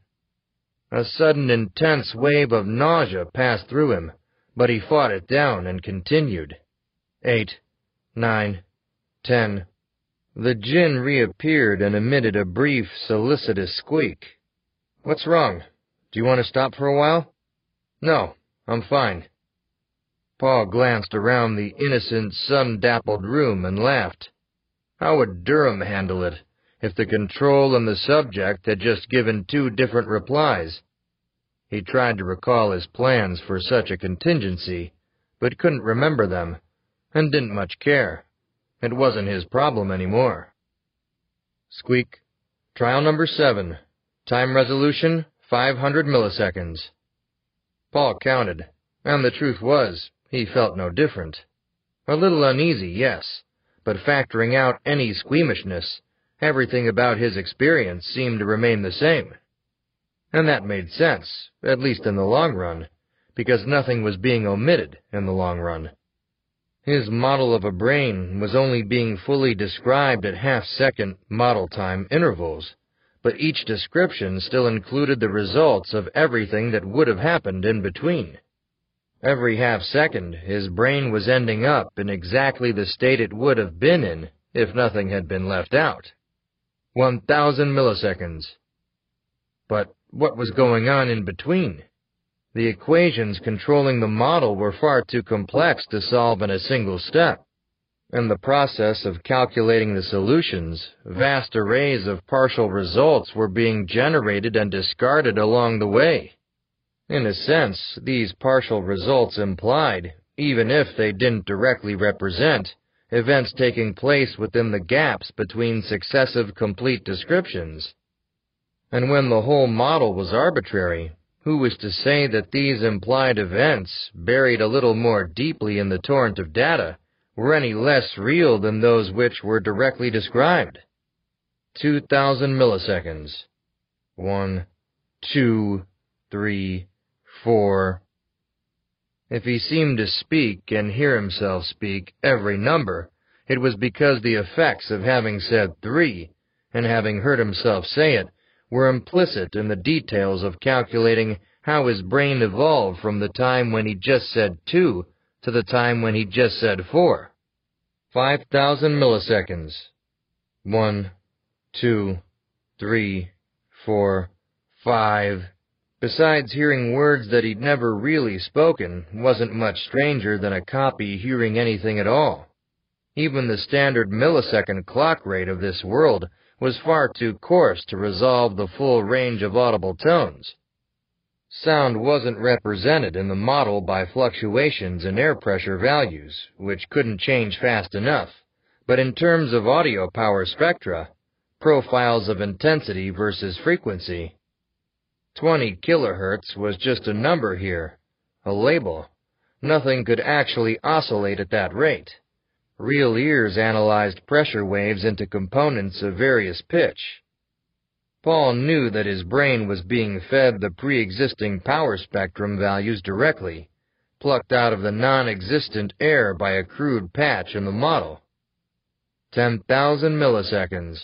A sudden intense wave of nausea passed through him, but he fought it down and continued. Eight, nine, ten. The djinn reappeared and emitted a brief, solicitous squeak. What's wrong? Do you want to stop for a while? No, I'm fine. Paul glanced around the innocent, sun-dappled room and laughed. How would Durham handle it, if the control and the subject had just given two different replies? He tried to recall his plans for such a contingency, but couldn't remember them, and didn't much care. It wasn't his problem anymore. Squeak. Trial number seven. Time resolution, five hundred milliseconds. Paul counted, and the truth was, he felt no different. A little uneasy, yes, but factoring out any squeamishness, everything about his experience seemed to remain the same. And that made sense, at least in the long run, because nothing was being omitted in the long run. His model of a brain was only being fully described at half-second model time intervals, but each description still included the results of everything that would have happened in between. Every half-second, his brain was ending up in exactly the state it would have been in if nothing had been left out. One thousand milliseconds. But what was going on in between? The equations controlling the model were far too complex to solve in a single step. In the process of calculating the solutions, vast arrays of partial results were being generated and discarded along the way. In a sense, these partial results implied, even if they didn't directly represent, events taking place within the gaps between successive complete descriptions. And when the whole model was arbitrary, who was to say that these implied events, buried a little more deeply in the torrent of data, were any less real than those which were directly described? Two thousand milliseconds. One, two, three, four. If he seemed to speak and hear himself speak every number, it was because the effects of having said three, and having heard himself say it, were implicit in the details of calculating how his brain evolved from the time when he just said two to the time when he just said four. Five thousand milliseconds. One, two, three, four, five. Besides, hearing words that he'd never really spoken wasn't much stranger than a copy hearing anything at all. Even the standard millisecond clock rate of this world was far too coarse to resolve the full range of audible tones. Sound wasn't represented in the model by fluctuations in air pressure values, which couldn't change fast enough, but in terms of audio power spectra, profiles of intensity versus frequency. twenty kilohertz was just a number here, a label. Nothing could actually oscillate at that rate. Real ears analyzed pressure waves into components of various pitch. Paul knew that his brain was being fed the pre-existing power spectrum values directly, plucked out of the non-existent air by a crude patch in the model. Ten thousand milliseconds.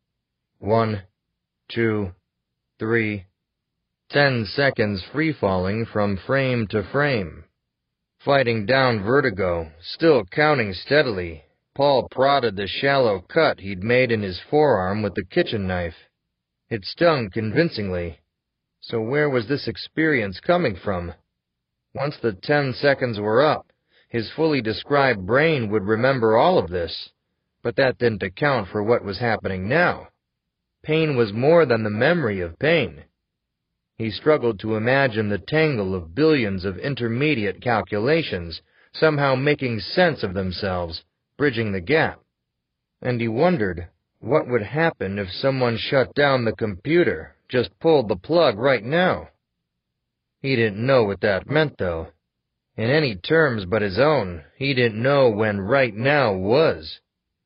One, two, three. Ten seconds free-falling from frame to frame. Fighting down vertigo, still counting steadily, Paul prodded the shallow cut he'd made in his forearm with the kitchen knife. It stung convincingly. So where was this experience coming from? Once the ten seconds were up, his fully described brain would remember all of this, but that didn't account for what was happening now. Pain was more than the memory of pain. He struggled to imagine the tangle of billions of intermediate calculations somehow making sense of themselves, bridging the gap. And he wondered what would happen if someone shut down the computer, just pulled the plug right now. He didn't know what that meant, though. In any terms but his own, he didn't know when right now was.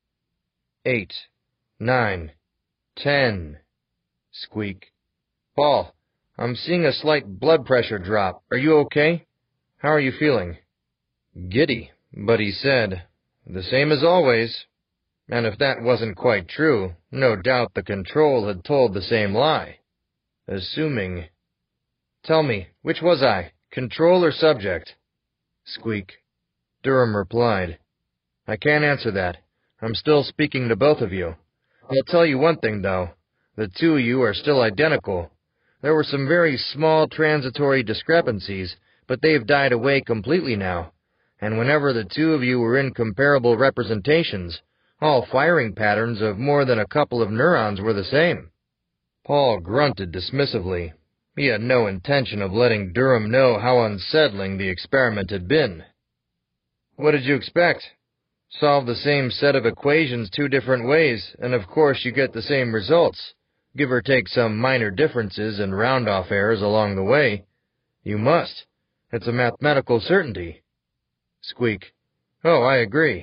Eight, nine, ten. Squeak. Paul, I'm seeing a slight blood pressure drop. Are you okay? How are you feeling? Giddy, but he said, the same as always. And if that wasn't quite true, no doubt the control had told the same lie. Assuming... Tell me, which was I, control or subject? Squeak. Durham replied, I can't answer that. I'm still speaking to both of you. I'll tell you one thing, though. The two of you are still identical. There were some very small transitory discrepancies, but they've died away completely now. And whenever the two of you were in comparable representations, all firing patterns of more than a couple of neurons were the same. Paul grunted dismissively. He had no intention of letting Durham know how unsettling the experiment had been. What did you expect? Solve the same set of equations two different ways, and of course you get the same results. Give or take some minor differences and round-off errors along the way. You must. It's a mathematical certainty. Squeak. Oh, I agree.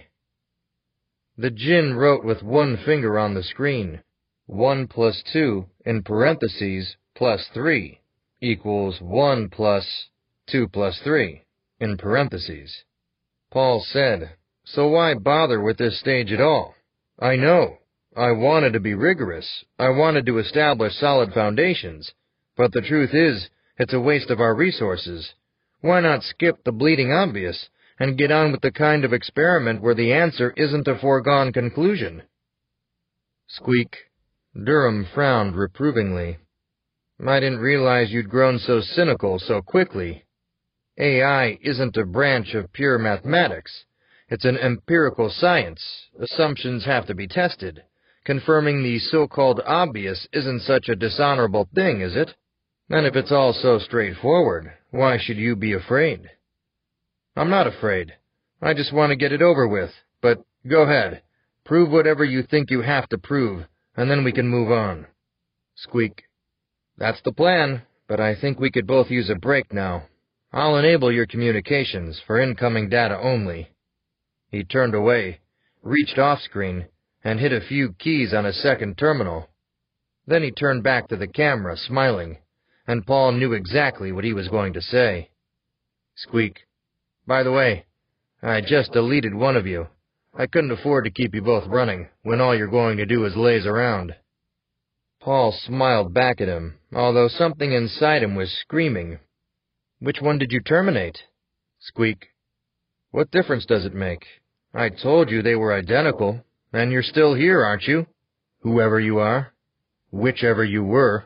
The djinn wrote with one finger on the screen. One plus two, in parentheses, plus three, equals one plus two plus three, in parentheses. Paul said, so why bother with this stage at all? I know. I wanted to be rigorous. I wanted to establish solid foundations. But the truth is, it's a waste of our resources. Why not skip the bleeding obvious and get on with the kind of experiment where the answer isn't a foregone conclusion? Squeak. Durham frowned reprovingly. I didn't realize you'd grown so cynical so quickly. A I isn't a branch of pure mathematics. It's an empirical science. Assumptions have to be tested. Confirming the so-called obvious isn't such a dishonorable thing, is it? And if it's all so straightforward, why should you be afraid? I'm not afraid. I just want to get it over with. But go ahead. Prove whatever you think you have to prove, and then we can move on. Squeak. That's the plan, but I think we could both use a break now. I'll enable your communications for incoming data only. He turned away, reached off-screen, and hit a few keys on a second terminal. Then he turned back to the camera, smiling, and Paul knew exactly what he was going to say. Squeak. By the way, I just deleted one of you. I couldn't afford to keep you both running when all you're going to do is laze around. Paul smiled back at him, although something inside him was screaming. Which one did you terminate? Squeak. What difference does it make? I told you they were identical, and you're still here, aren't you? Whoever you are. Whichever you were.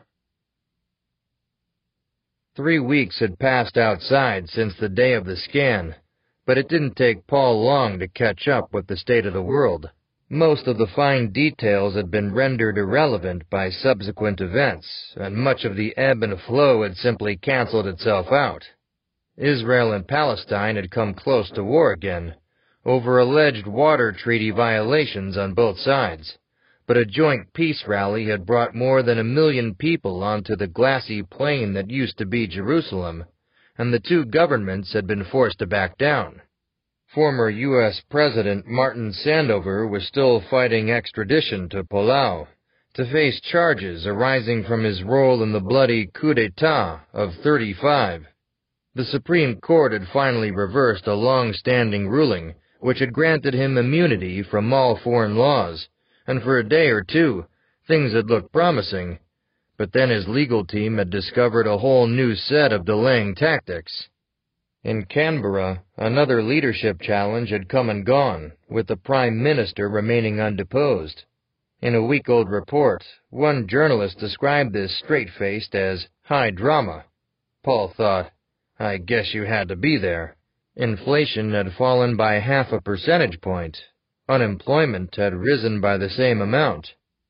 Three weeks had passed outside since the day of the scan, but it didn't take Paul long to catch up with the state of the world. Most of the fine details had been rendered irrelevant by subsequent events, and much of the ebb and flow had simply canceled itself out. Israel and Palestine had come close to war again, over alleged water treaty violations on both sides, but a joint peace rally had brought more than a million people onto the glassy plain that used to be Jerusalem, and the two governments had been forced to back down. Former U S President Martin Sandover was still fighting extradition to Palau to face charges arising from his role in the bloody coup d'etat of thirty-five. The Supreme Court had finally reversed a long-standing ruling which had granted him immunity from all foreign laws, and for a day or two things had looked promising, but then his legal team had discovered a whole new set of delaying tactics. In Canberra, another leadership challenge had come and gone, with the Prime Minister remaining undeposed. In a week-old report, one journalist described this straight-faced as high drama. Paul thought, I guess you had to be there. Inflation had fallen by half a percentage point. Unemployment had risen by the same amount.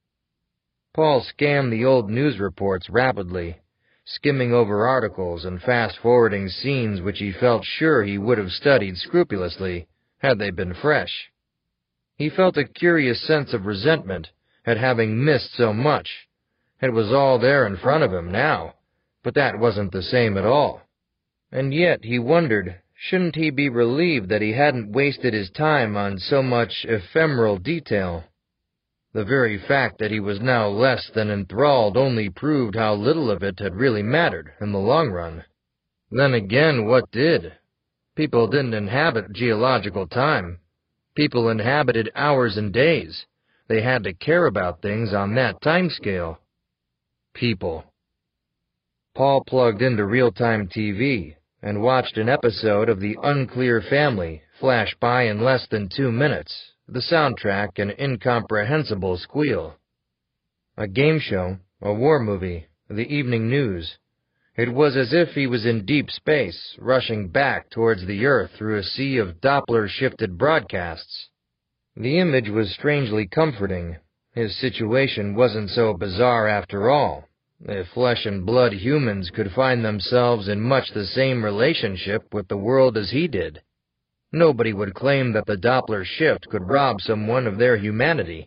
Paul scanned the old news reports rapidly, skimming over articles and fast-forwarding scenes which he felt sure he would have studied scrupulously had they been fresh. He felt a curious sense of resentment at having missed so much. It was all there in front of him now, but that wasn't the same at all. And yet he wondered, shouldn't he be relieved that he hadn't wasted his time on so much ephemeral detail? The very fact that he was now less than enthralled only proved how little of it had really mattered in the long run. Then again, what did? People didn't inhabit geological time. People inhabited hours and days. They had to care about things on that time scale. People. Paul plugged into real-time T V and watched an episode of The Unclear Family flash by in less than two minutes, the soundtrack an incomprehensible squeal. A game show, a war movie, the evening news. It was as if he was in deep space, rushing back towards the Earth through a sea of Doppler-shifted broadcasts. The image was strangely comforting. His situation wasn't so bizarre after all. If flesh-and-blood humans could find themselves in much the same relationship with the world as he did, nobody would claim that the Doppler shift could rob someone of their humanity.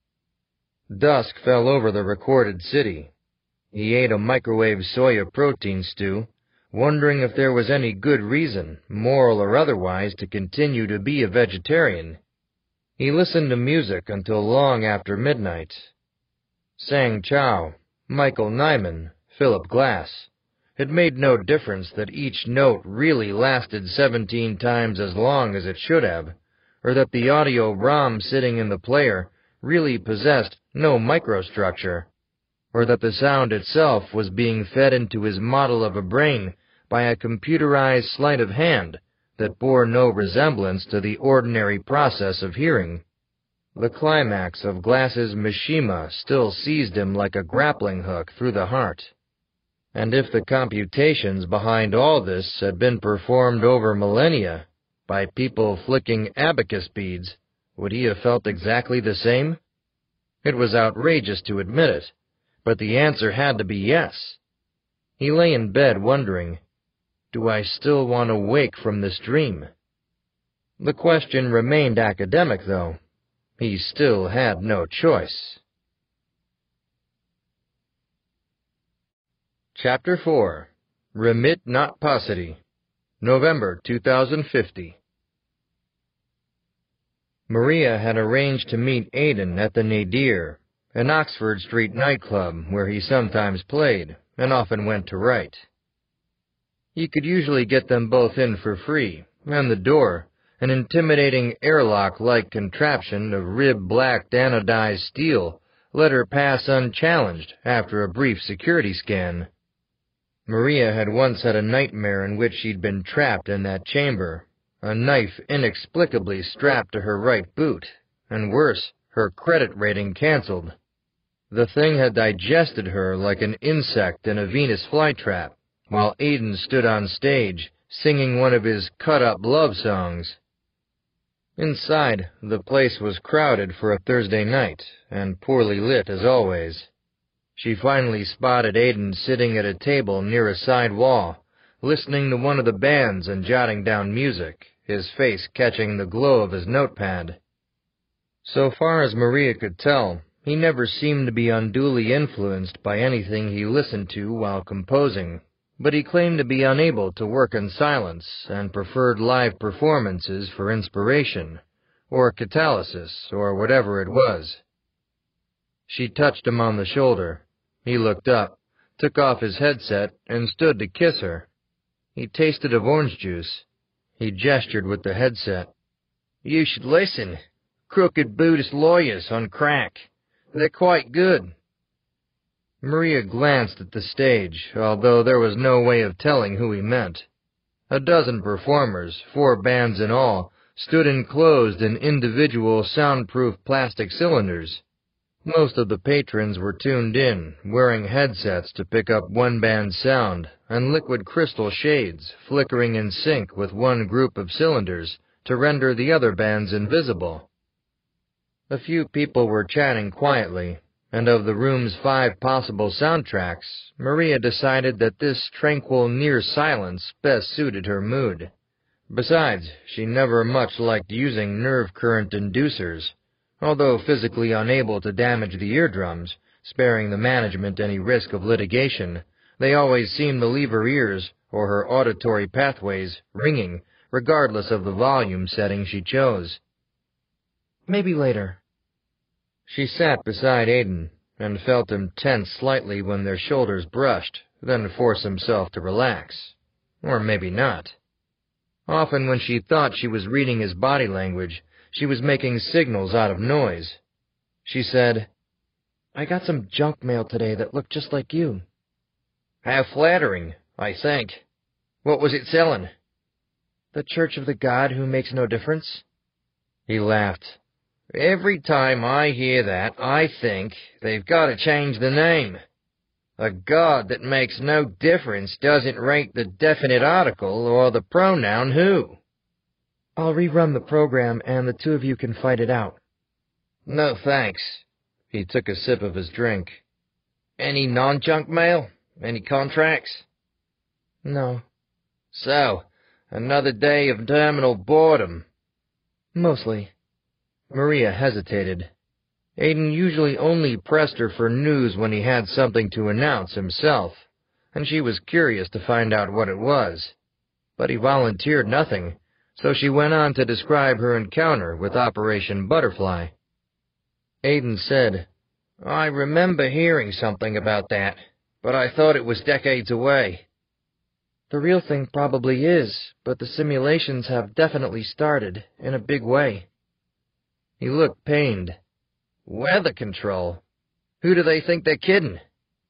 Dusk fell over the recorded city. He ate a microwave soya protein stew, wondering if there was any good reason, moral or otherwise, to continue to be a vegetarian. He listened to music until long after midnight. Sang Chow, Michael Nyman, Philip Glass. It made no difference that each note really lasted seventeen times as long as it should have, or that the audio ROM sitting in the player really possessed no microstructure, or that the sound itself was being fed into his model of a brain by a computerized sleight of hand that bore no resemblance to the ordinary process of hearing. The climax of Glass's Mishima still seized him like a grappling hook through the heart. And if the computations behind all this had been performed over millennia by people flicking abacus beads, would he have felt exactly the same? It was outrageous to admit it, but the answer had to be yes. He lay in bed wondering, do I still want to wake from this dream? The question remained academic, though. He still had no choice. Chapter four. Remit Not Paucity. November two thousand fifty. Maria had arranged to meet Aidan at the Nadir, an Oxford Street nightclub where he sometimes played and often went to write. He could usually get them both in for free, and the door, an intimidating airlock-like contraption of ribbed-black anodized steel, let her pass unchallenged after a brief security scan. Maria had once had a nightmare in which she'd been trapped in that chamber, a knife inexplicably strapped to her right boot, and worse, her credit rating canceled. The thing had digested her like an insect in a Venus flytrap, while Aidan stood on stage, singing one of his cut-up love songs. Inside, the place was crowded for a Thursday night, and poorly lit as always. She finally spotted Aidan sitting at a table near a side wall, listening to one of the bands and jotting down music, his face catching the glow of his notepad. So far as Maria could tell, he never seemed to be unduly influenced by anything he listened to while composing, but he claimed to be unable to work in silence and preferred live performances for inspiration, or catalysis, or whatever it was. She touched him on the shoulder. He looked up, took off his headset, and stood to kiss her. He tasted of orange juice. He gestured with the headset. "You should listen. Crooked Buddhist lawyers on crack. They're quite good." Maria glanced at the stage, although there was no way of telling who he meant. A dozen performers, four bands in all, stood enclosed in individual soundproof plastic cylinders. Most of the patrons were tuned in, wearing headsets to pick up one band's sound, and liquid crystal shades flickering in sync with one group of cylinders to render the other bands invisible. A few people were chatting quietly, and of the room's five possible soundtracks, Maria decided that this tranquil near silence best suited her mood. Besides, she never much liked using nerve current inducers. Although physically unable to damage the eardrums, sparing the management any risk of litigation, they always seemed to leave her ears, or her auditory pathways, ringing, regardless of the volume setting she chose. "Maybe later." She sat beside Aidan, and felt him tense slightly when their shoulders brushed, then force himself to relax. Or maybe not. Often when she thought she was reading his body language, she was making signals out of noise. She said, "I got some junk mail today that looked just like you." "How flattering, I think. What was it selling?" "The Church of the God Who Makes No Difference." He laughed. "Every time I hear that, I think they've got to change the name. A God that makes no difference doesn't rate the definite article or the pronoun who." "I'll rerun the program, and the two of you can fight it out." "No, thanks." He took a sip of his drink. "Any non-junk mail? Any contracts?" "No." "So, another day of terminal boredom." "Mostly." Maria hesitated. Aidan usually only pressed her for news when he had something to announce himself, and she was curious to find out what it was. But he volunteered nothing, so she went on to describe her encounter with Operation Butterfly. Aidan said, "I remember hearing something about that, but I thought it was decades away." "The real thing probably is, but the simulations have definitely started, in a big way." He looked pained. "Weather control? Who do they think they're kidding?"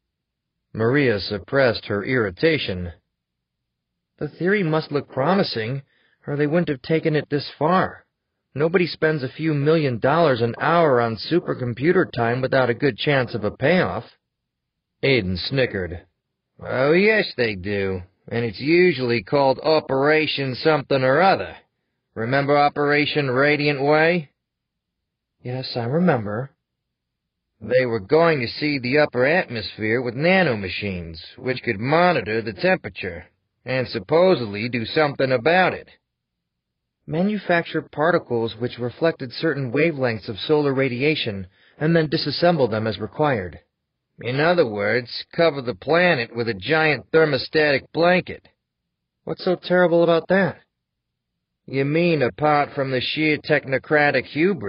Maria suppressed her irritation. "The theory must look promising, or they wouldn't have taken it this far. Nobody spends a few million dollars an hour on supercomputer time without a good chance of a payoff." Aidan snickered. "Oh, yes, they do, and it's usually called Operation something or other. Remember Operation Radiant Way?" "Yes, I remember." "They were going to see the upper atmosphere with nanomachines, which could monitor the temperature, and supposedly do something about it." "Manufacture particles which reflected certain wavelengths of solar radiation, and then disassemble them as required." In other words, cover the planet with a giant thermostatic blanket. What's so terrible about that? You mean apart from the sheer technocratic hubris